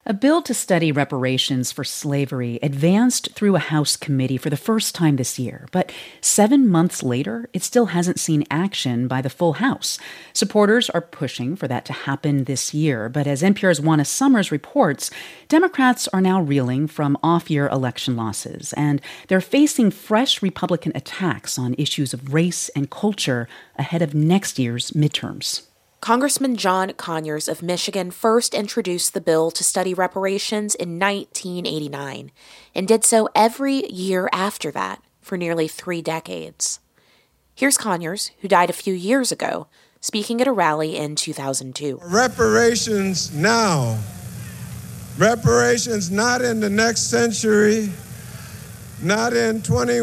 A bill to study reparations for slavery advanced through a House committee for the first time this year, but 7 months later, it still hasn't seen action by the full House. Supporters are pushing for that to happen this year, but as NPR's Juana Summers reports, Democrats are now reeling from off-year election losses, and they're facing fresh Republican attacks on issues of race and culture ahead of next year's midterms. Congressman John Conyers of Michigan first introduced the bill to study reparations in 1989 and did so every year after that for nearly 3 decades. Here's Conyers, who died a few years ago, speaking at a rally in 2002. Reparations now. Reparations not in the next century, not in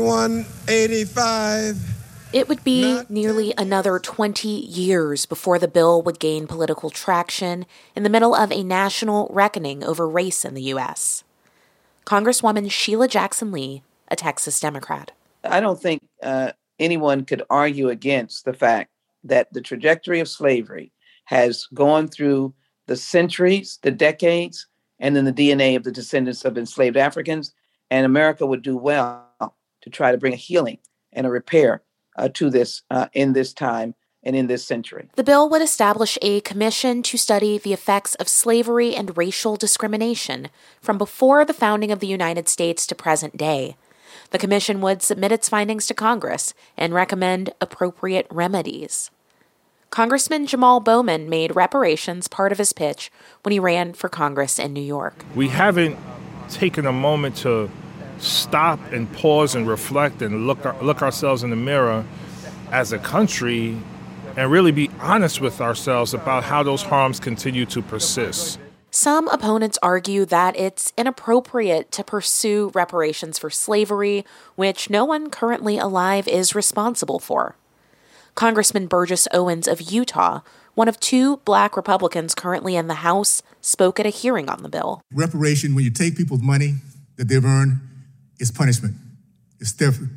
2185. It would be nearly another 20 years before the bill would gain political traction in the middle of a national reckoning over race in the U.S. Congresswoman Sheila Jackson Lee, a Texas Democrat. I don't think anyone could argue against the fact that the trajectory of slavery has gone through the centuries, the decades, and in the DNA of the descendants of enslaved Africans, and America would do well to try to bring a healing and a repair to this in this time and in this century. The bill would establish a commission to study the effects of slavery and racial discrimination from before the founding of the United States to present day. The commission would submit its findings to Congress and recommend appropriate remedies. Congressman Jamal Bowman made reparations part of his pitch when he ran for Congress in New York. We haven't taken a moment to stop and pause and reflect and look ourselves in the mirror as a country and really be honest with ourselves about how those harms continue to persist. Some opponents argue that it's inappropriate to pursue reparations for slavery, which no one currently alive is responsible for. Congressman Burgess Owens of Utah, one of 2 Black Republicans currently in the House, spoke at a hearing on the bill. Reparation, when you take people's money that they've earned, it's punishment, it's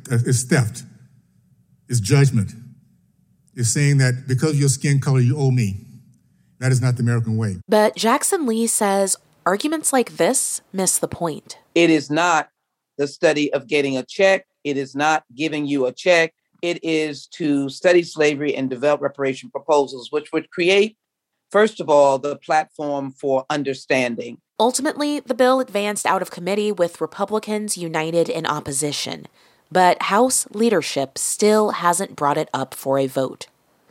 theft, it's judgment. It's saying that because of your skin color, you owe me. That is not the American way. But Jackson Lee says arguments like this miss the point. It is not the study of getting a check. It is not giving you a check. It is to study slavery and develop reparation proposals, which would create, first of all, the platform for understanding. Ultimately, the bill advanced out of committee with Republicans united in opposition, but House leadership still hasn't brought it up for a vote.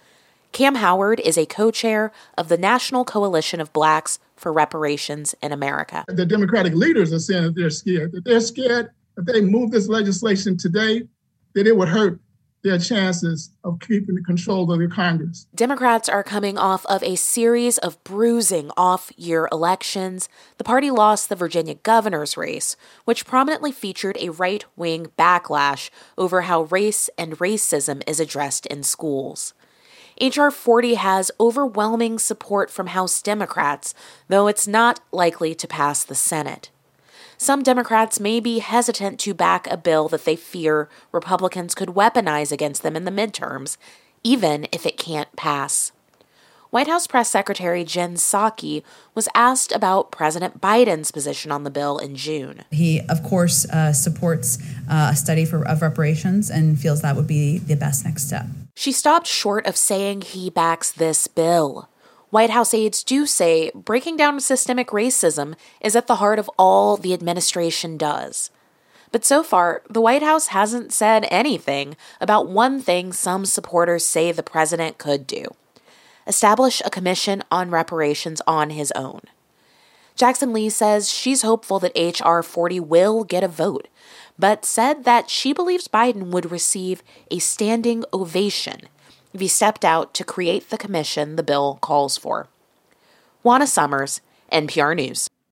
Cam Howard is a co-chair of the National Coalition of Blacks for Reparations in America. The Democratic leaders are saying that they're scared. That they're scared if they move this legislation today, that it would hurt their chances of keeping the control of the Congress. Democrats are coming off of a series of bruising off-year elections. The party lost the Virginia governor's race, which prominently featured a right-wing backlash over how race and racism is addressed in schools. H.R. 40 has overwhelming support from House Democrats, though it's not likely to pass the Senate. Some Democrats may be hesitant to back a bill that they fear Republicans could weaponize against them in the midterms, even if it can't pass. White House Press Secretary Jen Psaki was asked about President Biden's position on the bill in June. He, of course, supports a study of reparations and feels that would be the best next step. She stopped short of saying he backs this bill. White House aides do say breaking down systemic racism is at the heart of all the administration does. But so far, the White House hasn't said anything about one thing some supporters say the president could do: establish a commission on reparations on his own. Jackson Lee says she's hopeful that H.R. 40 will get a vote, but said that she believes Biden would receive a standing ovation if he stepped out to create the commission the bill calls for. Juana Summers, NPR News.